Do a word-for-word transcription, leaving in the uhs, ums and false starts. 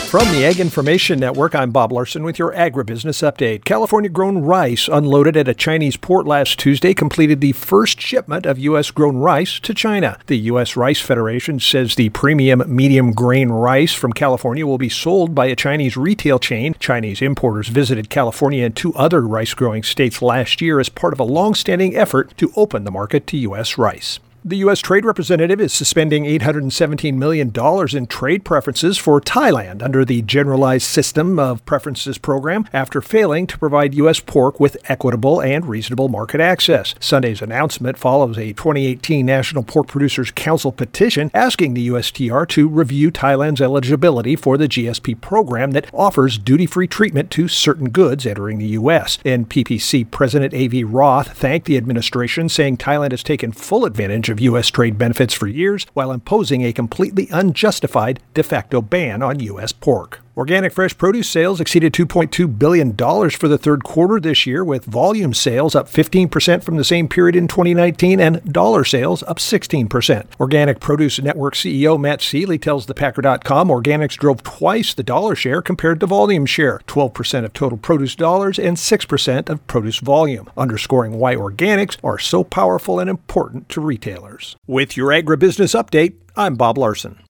From the Ag Information Network, I'm Bob Larson with your agribusiness update. California-grown rice unloaded at a Chinese port last Tuesday completed the first shipment of U S-grown rice to China. The U S. Rice Federation says the premium medium grain rice from California will be sold by a Chinese retail chain. Chinese importers visited California and two other rice-growing states last year as part of a long-standing effort to open the market to U S rice. The U S. Trade Representative is suspending eight hundred seventeen million dollars in trade preferences for Thailand under the Generalized System of Preferences program after failing to provide U S pork with equitable and reasonable market access. Sunday's announcement follows a twenty eighteen National Pork Producers Council petition asking the U S T R to review Thailand's eligibility for the G S P program that offers duty-free treatment to certain goods entering the U S. N P P C President A V Roth thanked the administration, saying Thailand has taken full advantage of U S trade benefits for years while imposing a completely unjustified de facto ban on U S pork. Organic fresh produce sales exceeded two point two billion dollars for the third quarter this year, with volume sales up fifteen percent from the same period in twenty nineteen and dollar sales up sixteen percent. Organic Produce Network C E O Matt Seeley tells the Packer dot com organics drove twice the dollar share compared to volume share, twelve percent of total produce dollars and six percent of produce volume, underscoring why organics are so powerful and important to retailers. With your agribusiness update, I'm Bob Larson.